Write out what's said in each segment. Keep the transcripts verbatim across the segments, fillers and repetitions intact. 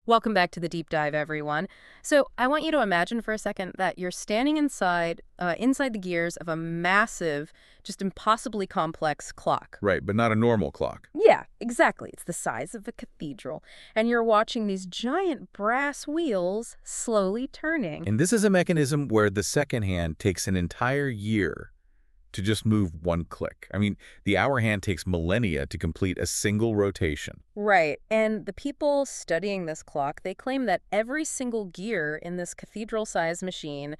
Welcome back to the deep dive, everyone. So I want you to imagine for a second that you're standing inside, uh, inside the gears of a massive, just impossibly complex clock. Right, but not a normal clock. Yeah, exactly. It's the size of a cathedral, and you're watching these giant brass wheels slowly turning. And this is a mechanism where the second hand takes an entire year to just move one click. I mean, the hour hand takes millennia to complete a single rotation. Right. And the people studying this clock, they claim that every single gear in this cathedral-sized machine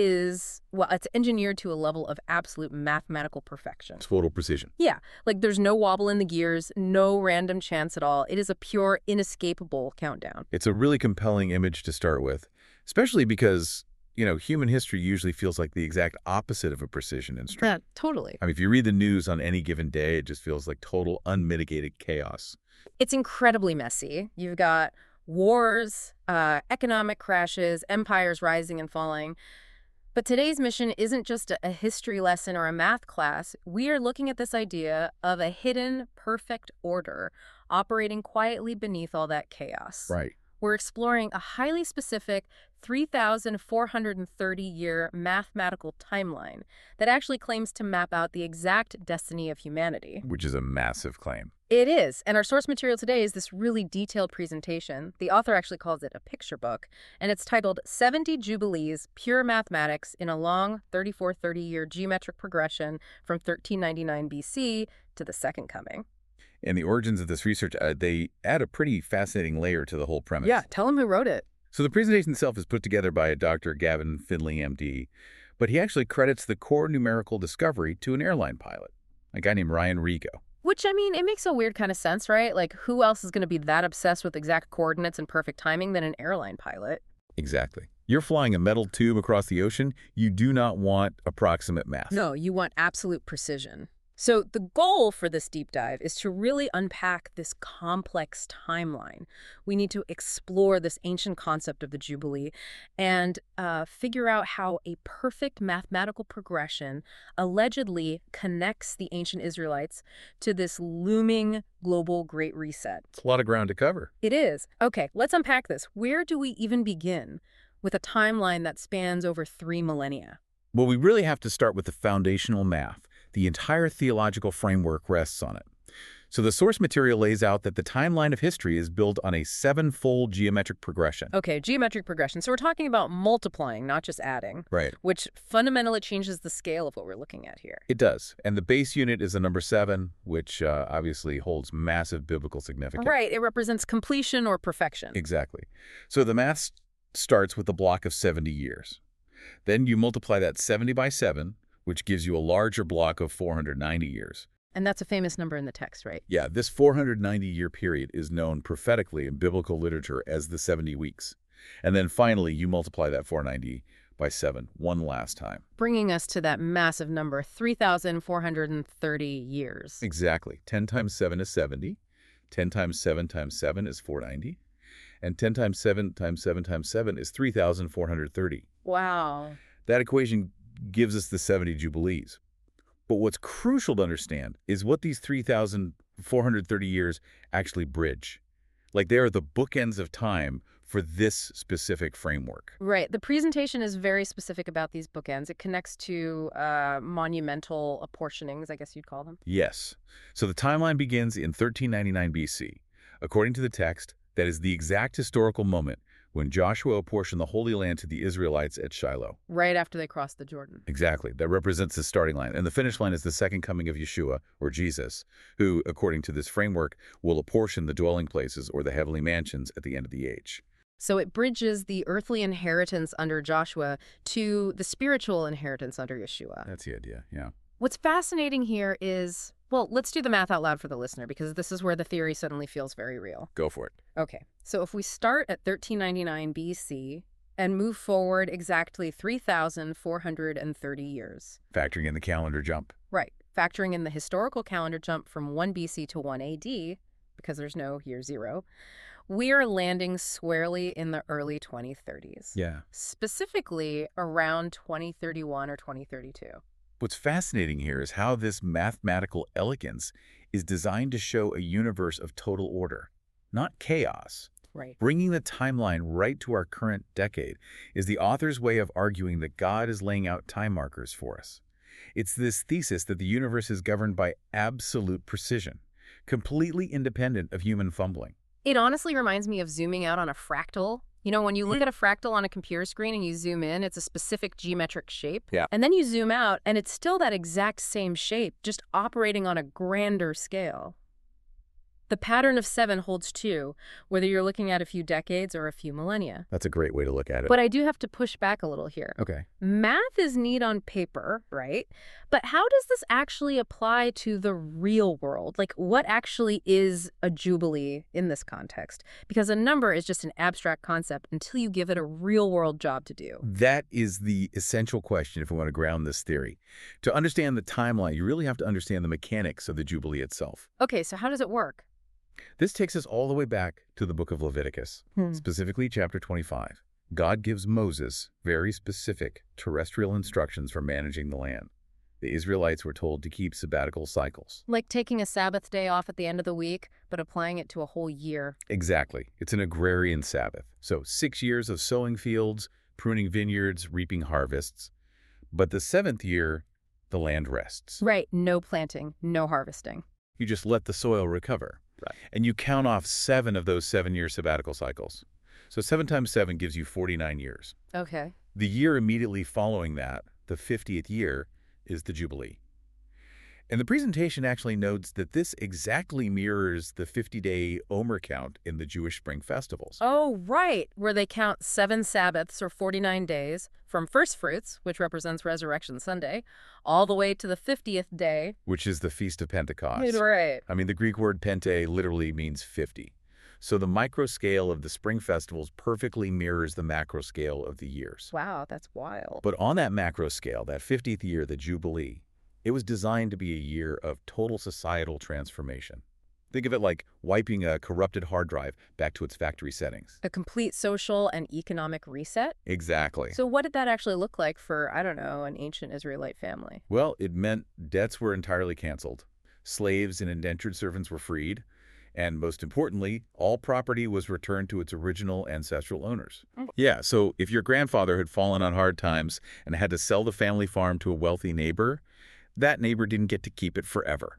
is, well, it's engineered to a level of absolute mathematical perfection. Total precision. Yeah, like there's no wobble in the gears, no random chance at all. It is a pure, inescapable countdown. It's a really compelling image to start with, especially because, you know, human history usually feels like the exact opposite of a precision instrument. Yeah, totally. I mean, if you read the news on any given day, it just feels like total unmitigated chaos. It's incredibly messy. You've got wars, uh, economic crashes, empires rising and falling. But today's mission isn't just a, a history lesson or a math class. We are looking at this idea of a hidden, perfect order operating quietly beneath all that chaos. Right. We're exploring a highly specific three thousand four hundred thirty year mathematical timeline that actually claims to map out the exact destiny of humanity. Which is a massive claim. It is, and our source material today is this really detailed presentation. The author actually calls it a picture book, and it's titled seventy Jubilees, Pure Mathematics in a Long thirty-four thirty year Geometric Progression from thirteen ninety-nine B C to the Second Coming. And the origins of this research, uh, they add a pretty fascinating layer to the whole premise. Yeah, tell him who wrote it. So the presentation itself is put together by Doctor Gavin Findlay, M D, but he actually credits the core numerical discovery to an airline pilot, a guy named Ryan Rigo. Which, I mean, it makes a weird kind of sense, right? Like, who else is going to be that obsessed with exact coordinates and perfect timing than an airline pilot? Exactly. You're flying a metal tube across the ocean. You do not want approximate math. No, you want absolute precision. So the goal for this deep dive is to really unpack this complex timeline. We need to explore this ancient concept of the Jubilee and uh, figure out how a perfect mathematical progression allegedly connects the ancient Israelites to this looming global Great Reset. It's a lot of ground to cover. It is. Okay, let's unpack this. Where do we even begin with a timeline that spans over three millennia? Well, we really have to start with the foundational math. The entire theological framework rests on it. So the source material lays out that the timeline of history is built on a seven-fold geometric progression. Okay, geometric progression. So we're talking about multiplying, not just adding. Right. Which fundamentally changes the scale of what we're looking at here. It does. And the base unit is the number seven, which uh, obviously holds massive biblical significance. Right. It represents completion or perfection. Exactly. So the math starts with a block of seventy years. Then you multiply that seventy by seven, which gives you a larger block of four hundred ninety years. And that's a famous number in the text, right? Yeah, this four hundred ninety year period is known prophetically in biblical literature as the seventy weeks. And then finally, you multiply that four hundred ninety by seven one last time. Bringing us to that massive number, three thousand four hundred thirty years. Exactly. ten times seven is seventy. ten times seven times seven is four hundred ninety. And ten times seven times seven times seven is three thousand four hundred thirty. Wow. That equation gives us the seventy Jubilees. But what's crucial to understand is what these three thousand four hundred thirty years actually bridge. Like they are the bookends of time for this specific framework. Right. The presentation is very specific about these bookends. It connects to uh, monumental apportionings, I guess you'd call them. Yes. So the timeline begins in thirteen ninety-nine B C. According to the text, that is the exact historical moment when Joshua apportioned the Holy Land to the Israelites at Shiloh. Right after they crossed the Jordan. Exactly. That represents the starting line. And the finish line is the second coming of Yeshua, or Jesus, who, according to this framework, will apportion the dwelling places or the heavenly mansions at the end of the age. So it bridges the earthly inheritance under Joshua to the spiritual inheritance under Yeshua. That's the idea, yeah. What's fascinating here is, well, let's do the math out loud for the listener, because this is where the theory suddenly feels very real. Go for it. Okay, so if we start at thirteen ninety-nine B C and move forward exactly three thousand four hundred thirty years. Factoring in the calendar jump. Right, factoring in the historical calendar jump from one B C to one A D, because there's no year zero, we are landing squarely in the early twenty thirties. Yeah. Specifically around twenty thirty-one or twenty thirty-two. What's fascinating here is how this mathematical elegance is designed to show a universe of total order, not chaos. Right. Bringing the timeline right to our current decade is the author's way of arguing that God is laying out time markers for us. It's this thesis that the universe is governed by absolute precision, completely independent of human fumbling. It honestly reminds me of zooming out on a fractal. You know, when you look at a fractal on a computer screen and you zoom in, it's a specific geometric shape. Yeah. And then you zoom out, and it's still that exact same shape, just operating on a grander scale. The pattern of seven holds too, whether you're looking at a few decades or a few millennia. That's a great way to look at it. But I do have to push back a little here. Okay. Math is neat on paper, right? But how does this actually apply to the real world? Like, what actually is a jubilee in this context? Because a number is just an abstract concept until you give it a real-world job to do. That is the essential question if we want to ground this theory. To understand the timeline, you really have to understand the mechanics of the Jubilee itself. Okay, so how does it work? This takes us all the way back to the book of Leviticus, Hmm. specifically chapter twenty-five. God gives Moses very specific terrestrial instructions for managing the land. The Israelites were told to keep sabbatical cycles. Like taking a Sabbath day off at the end of the week, but applying it to a whole year. Exactly. It's an agrarian Sabbath. So six years of sowing fields, pruning vineyards, reaping harvests. But the seventh year, the land rests. Right, no planting, no harvesting. You just let the soil recover. Right. And you count off seven of those seven-year sabbatical cycles. So seven times seven gives you forty-nine years. Okay. The year immediately following that, the fiftieth year, is the Jubilee. And the presentation actually notes that this exactly mirrors the fifty-day Omer count in the Jewish spring festivals. Oh, right, where they count seven Sabbaths or forty-nine days from first fruits, which represents Resurrection Sunday, all the way to the fiftieth day. Which is the Feast of Pentecost. Right. I mean, the Greek word pente literally means fifty. So the micro scale of the spring festivals perfectly mirrors the macro scale of the years. Wow, that's wild. But on that macro scale, that fiftieth year, the Jubilee, it was designed to be a year of total societal transformation. Think of it like wiping a corrupted hard drive back to its factory settings. A complete social and economic reset? Exactly. So what did that actually look like for, I don't know, an ancient Israelite family? Well, it meant debts were entirely canceled. Slaves and indentured servants were freed. And most importantly, all property was returned to its original ancestral owners. Mm. Yeah, so if your grandfather had fallen on hard times and had to sell the family farm to a wealthy neighbor, that neighbor didn't get to keep it forever.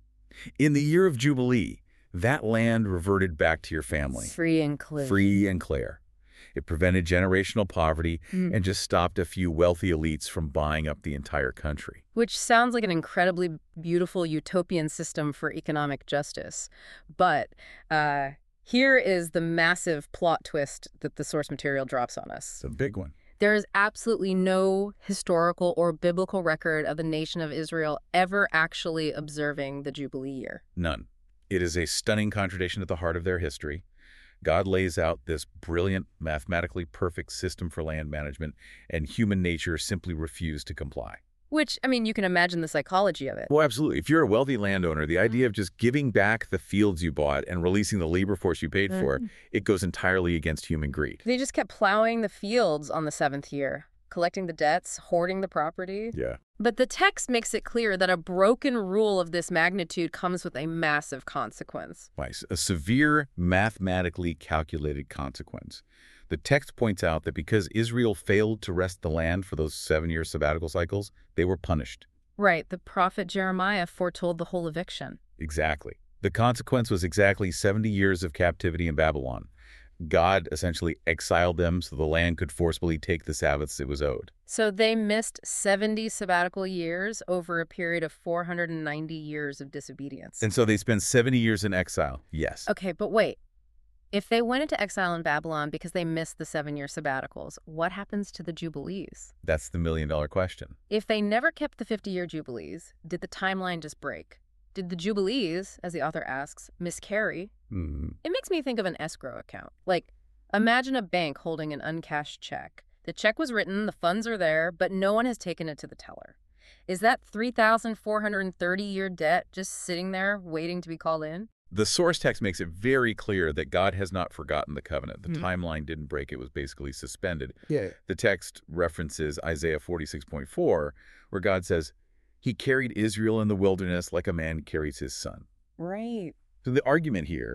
In the year of Jubilee, that land reverted back to your family. Free and clear. Free and clear. It prevented generational poverty Mm. and just stopped a few wealthy elites from buying up the entire country. Which sounds like an incredibly beautiful utopian system for economic justice. But uh, here is the massive plot twist that the source material drops on us. It's a big one. There is absolutely no historical or biblical record of the nation of Israel ever actually observing the Jubilee year. None. It is a stunning contradiction at the heart of their history. God lays out this brilliant, mathematically perfect system for land management, and human nature simply refused to comply. Which, I mean, you can imagine the psychology of it. Well, absolutely. If you're a wealthy landowner, the idea of just giving back the fields you bought and releasing the labor force you paid for, Mhm. it goes entirely against human greed. They just kept plowing the fields on the seventh year, collecting the debts, hoarding the property. Yeah. But the text makes it clear that a broken rule of this magnitude comes with a massive consequence. Right. A severe, mathematically calculated consequence. The text points out that because Israel failed to rest the land for those seven-year sabbatical cycles, they were punished. Right, the prophet Jeremiah foretold the whole eviction. Exactly. The consequence was exactly seventy years of captivity in Babylon. God essentially exiled them so the land could forcibly take the Sabbaths it was owed. So they missed seventy sabbatical years over a period of four hundred ninety years of disobedience. And so they spent seventy years in exile, yes. Okay, but wait. If they went into exile in Babylon because they missed the seven-year sabbaticals, what happens to the Jubilees? That's the million-dollar question. If they never kept the fifty-year Jubilees, did the timeline just break? Did the Jubilees, as the author asks, miscarry? Hmm. It makes me think of an escrow account. Like, imagine a bank holding an uncashed check. The check was written, the funds are there, but no one has taken it to the teller. Is that three thousand four hundred thirty year debt just sitting there waiting to be called in? The source text makes it very clear that God has not forgotten the covenant. The Mhm. timeline didn't break. It was basically suspended. Yeah. The text references Isaiah forty-six point four, where God says, He carried Israel in the wilderness like a man carries his son. Right. So the argument here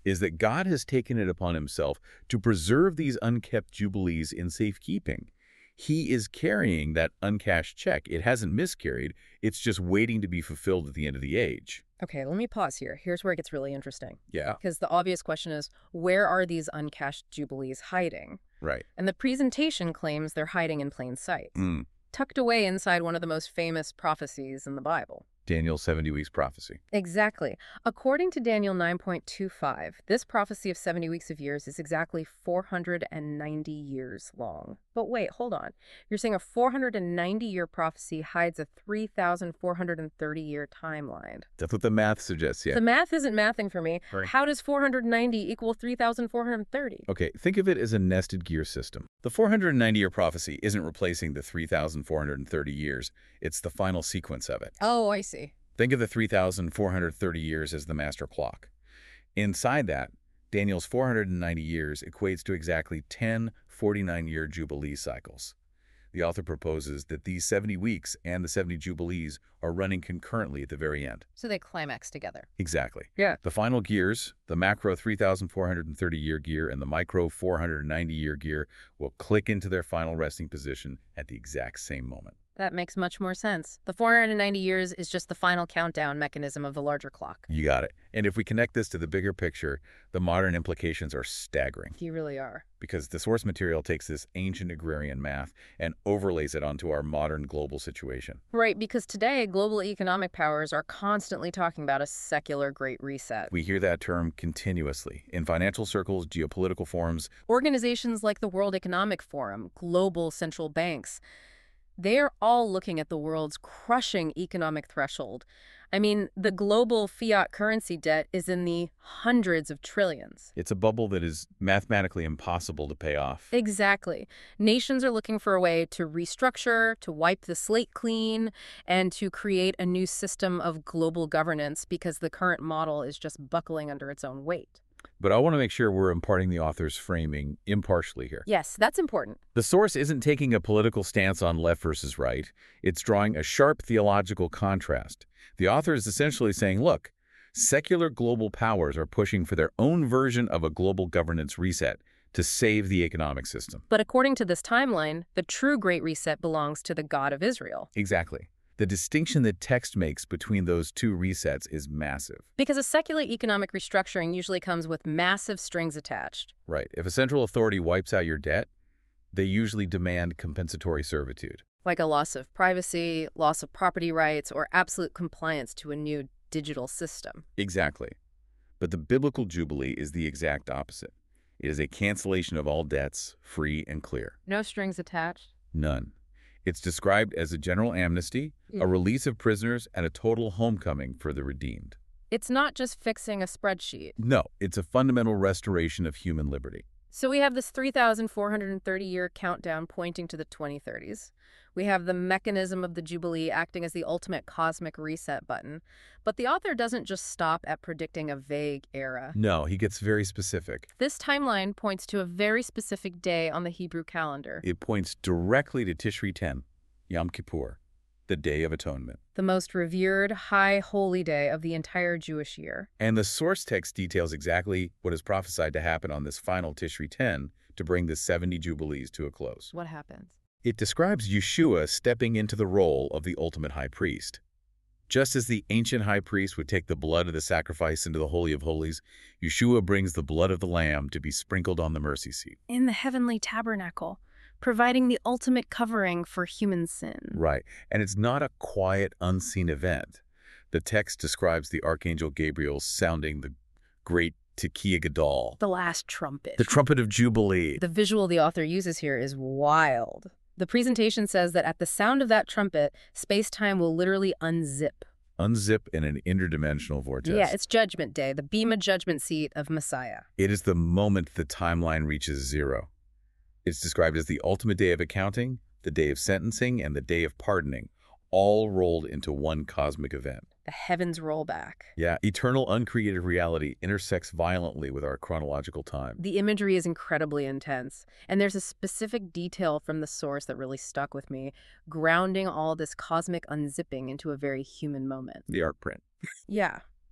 is that God has taken it upon himself to preserve these unkept jubilees in safekeeping. He is carrying that uncashed check. It hasn't miscarried. It's just waiting to be fulfilled at the end of the age. Okay, let me pause here. Here's where it gets really interesting. Yeah. Because the obvious question is, where are these uncashed jubilees hiding? Right. And the presentation claims they're hiding in plain sight, Mm. tucked away inside one of the most famous prophecies in the Bible. Daniel's seventy weeks prophecy. Exactly. According to Daniel nine point two five, this prophecy of seventy weeks of years is exactly four hundred ninety years long. But wait, hold on. You're saying a four hundred ninety year prophecy hides a three thousand four hundred thirty year timeline. That's what the math suggests, yeah. The math isn't mathing for me. Right. How does four hundred ninety equal three thousand four hundred thirty? Okay, think of it as a nested gear system. The four hundred ninety year prophecy isn't replacing the three thousand four hundred thirty years. It's the final sequence of it. Oh, I see. Think of the three thousand four hundred thirty years as the master clock. Inside that, Daniel's four hundred ninety years equates to exactly ten forty-nine year Jubilee cycles. The author proposes that these seventy weeks and the seventy Jubilees are running concurrently at the very end. So they climax together. Exactly. Yeah. The final gears, the macro three thousand four hundred thirty year gear and the micro four hundred ninety year gear, will click into their final resting position at the exact same moment. That makes much more sense. The four hundred ninety years is just the final countdown mechanism of the larger clock. You got it. And if we connect this to the bigger picture, the modern implications are staggering. You really are. Because the source material takes this ancient agrarian math and overlays it onto our modern global situation. Right, because today global economic powers are constantly talking about a secular Great Reset. We hear that term continuously in financial circles, geopolitical forums. Organizations like the World Economic Forum, global central banks, they're all looking at the world's crushing economic threshold. I mean, the global fiat currency debt is in the hundreds of trillions. It's a bubble that is mathematically impossible to pay off. Exactly. Nations are looking for a way to restructure, to wipe the slate clean, and to create a new system of global governance because the current model is just buckling under its own weight. But I want to make sure we're imparting the author's framing impartially here. Yes, that's important. The source isn't taking a political stance on left versus right. It's drawing a sharp theological contrast. The author is essentially saying, look, secular global powers are pushing for their own version of a global governance reset to save the economic system. But according to this timeline, the true Great Reset belongs to the God of Israel. Exactly. The distinction that text makes between those two resets is massive. Because a secular economic restructuring usually comes with massive strings attached. Right. If a central authority wipes out your debt, they usually demand compensatory servitude. Like a loss of privacy, loss of property rights, or absolute compliance to a new digital system. Exactly. But the biblical Jubilee is the exact opposite. It is a cancellation of all debts, free and clear. No strings attached? None. It's described as a general amnesty, Yeah. a release of prisoners, and a total homecoming for the redeemed. It's not just fixing a spreadsheet. No, it's a fundamental restoration of human liberty. So we have this three thousand four hundred thirty year countdown pointing to the twenty thirties. We have the mechanism of the Jubilee acting as the ultimate cosmic reset button. But the author doesn't just stop at predicting a vague era. No, he gets very specific. This timeline points to a very specific day on the Hebrew calendar, It points directly to Tishri ten, Yom Kippur, the Day of Atonement. the most revered, high holy day of the entire Jewish year. And the source text details exactly what is prophesied to happen on this final Tishri ten to bring the seventy Jubilees to a close. What happens? It describes Yeshua stepping into the role of the ultimate high priest. Just as the ancient high priest would take the blood of the sacrifice into the Holy of Holies, Yeshua brings the blood of the Lamb to be sprinkled on the mercy seat. In the heavenly tabernacle, providing the ultimate covering for human sin. Right. And it's not a quiet, unseen event. The text describes the Archangel Gabriel sounding the great Tekiah Gadol, The last trumpet. the trumpet of Jubilee. The visual the author uses here is wild. The presentation says that at the sound of that trumpet, space-time will literally unzip. Unzip in an interdimensional vortex. Yeah, it's Judgment Day, the Bema judgment seat of Messiah. It is the moment the timeline reaches zero. It's described as the ultimate day of accounting, the day of sentencing, and the day of pardoning, all rolled into one cosmic event. The heavens roll back. Yeah, eternal uncreated reality intersects violently with our chronological time. The imagery is incredibly intense, and there's a specific detail from the source that really stuck with me, grounding all this cosmic unzipping into a very human moment. The art print. Yeah.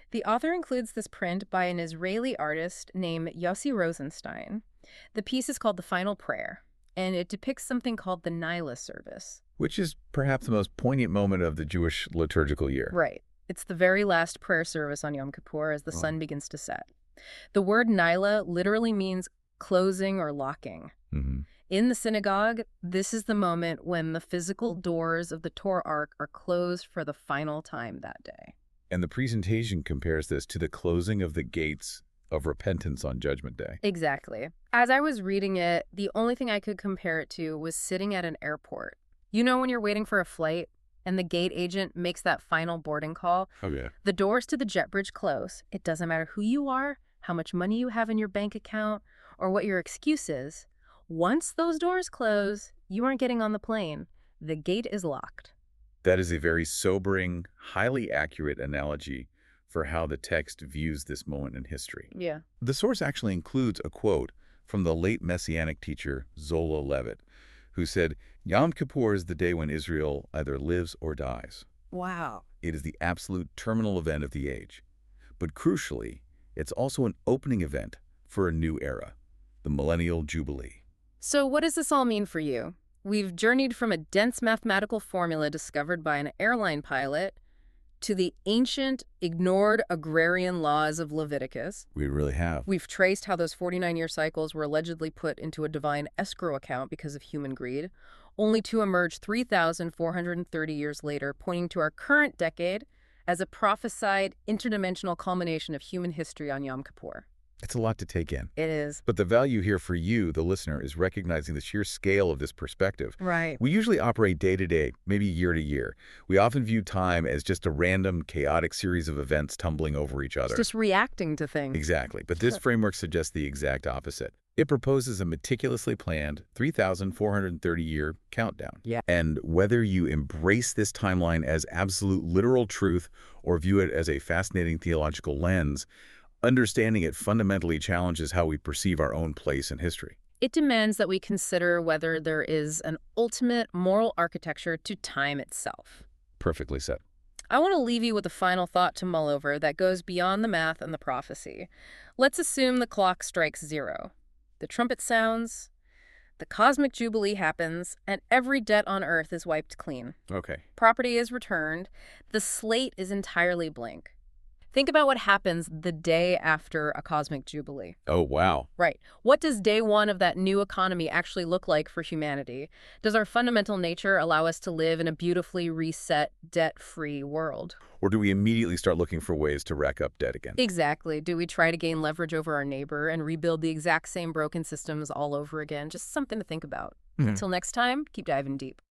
The author includes this print by an Israeli artist named Yossi Rosenstein. The piece is called The Final Prayer, and it depicts something called the Nila service. Which is perhaps the most poignant moment of the Jewish liturgical year. Right. It's the very last prayer service on Yom Kippur as the Oh. sun begins to set. The word Nila literally means closing or locking. Mm-hmm. In the synagogue, this is the moment when the physical doors of the Torah Ark are closed for the final time that day. And the presentation compares this to the closing of the gates of repentance on Judgment Day. Exactly. As I was reading it, the only thing I could compare it to was sitting at an airport. You know when you're waiting for a flight and the gate agent makes that final boarding call? Okay. The doors to the jet bridge close. It doesn't matter who you are, how much money you have in your bank account, or what your excuse is. Once those doors close, you aren't getting on the plane. The gate is locked. That is a very sobering, highly accurate analogy for how the text views this moment in history. Yeah. The source actually includes a quote from the late Messianic teacher Zola Levitt, who said, Yom Kippur is the day when Israel either lives or dies. Wow. It is the absolute terminal event of the age. But crucially, it's also an opening event for a new era, the Millennial Jubilee. So what does this all mean for you? We've journeyed from a dense mathematical formula discovered by an airline pilot to the ancient, ignored agrarian laws of Leviticus. We really have. We've traced how those forty-nine-year cycles were allegedly put into a divine escrow account because of human greed, only to emerge three thousand four hundred thirty years later, pointing to our current decade as a prophesied interdimensional culmination of human history on Yom Kippur. It's a lot to take in. It is. But the value here for you, the listener, is recognizing the sheer scale of this perspective. Right. We usually operate day to day, maybe year to year. We often view time as just a random, chaotic series of events tumbling over each other. It's just reacting to things. Exactly. But this framework suggests the exact opposite. It proposes a meticulously planned three thousand four hundred thirty year countdown. Yeah. And whether you embrace this timeline as absolute literal truth or view it as a fascinating theological lens, understanding it fundamentally challenges how we perceive our own place in history. It demands that we consider whether there is an ultimate moral architecture to time itself. Perfectly said. I want to leave you with a final thought to mull over that goes beyond the math and the prophecy. Let's assume the clock strikes zero. The trumpet sounds, the cosmic jubilee happens, and every debt on Earth is wiped clean. Okay. Property is returned. The slate is entirely blank. Think about what happens the day after a cosmic jubilee. Oh, wow. Right. What does day one of that new economy actually look like for humanity? Does our fundamental nature allow us to live in a beautifully reset, debt-free world? Or do we immediately start looking for ways to rack up debt again? Exactly. Do we try to gain leverage over our neighbor and rebuild the exact same broken systems all over again? Just something to think about. Mhm. Until next time, keep diving deep.